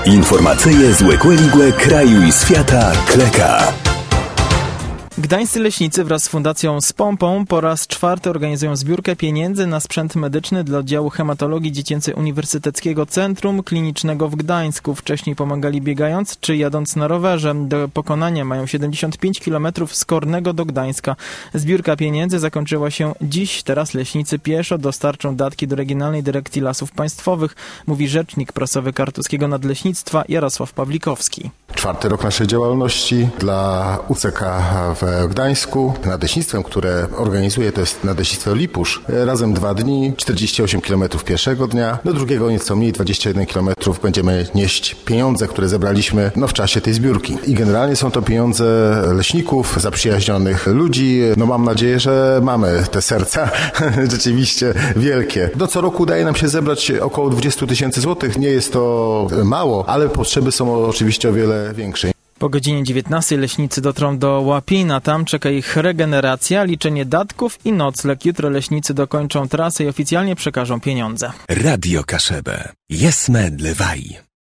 Informacyje z Łekłe kraju i świata Kleka. Gdańscy leśnicy wraz z Fundacją Z Pompą po raz 4 organizują zbiórkę pieniędzy na sprzęt medyczny dla oddziału hematologii dziecięcej Uniwersyteckiego Centrum Klinicznego w Gdańsku. Wcześniej pomagali biegając czy jadąc na rowerze. Do pokonania mają 75 km z Kornego do Gdańska. Zbiórka pieniędzy zakończyła się dziś. Teraz leśnicy pieszo dostarczą datki do Regionalnej Dyrekcji Lasów Państwowych, mówi rzecznik prasowy Kartuskiego Nadleśnictwa Jarosław Pawlikowski. 4. rok naszej działalności dla UCK w Gdańsku. Nadleśnictwem, które organizuje, to jest Nadleśnictwo Lipusz. Razem 2 dni, 48 km pierwszego dnia, do drugiego nieco mniej, 21 km będziemy nieść pieniądze, które zebraliśmy w czasie tej zbiórki. I generalnie są to pieniądze leśników, zaprzyjaźnionych ludzi. Mam nadzieję, że mamy te serca rzeczywiście wielkie. Co roku udaje nam się zebrać około 20 000 złotych. Nie jest to mało, ale potrzeby są oczywiście o wiele większe. Po godzinie 19 leśnicy dotrą do Łapina. Tam czeka ich regeneracja, liczenie datków i nocleg. Jutro leśnicy dokończą trasę i oficjalnie przekażą pieniądze. Radio Kaszebę. Jesme dlewaj.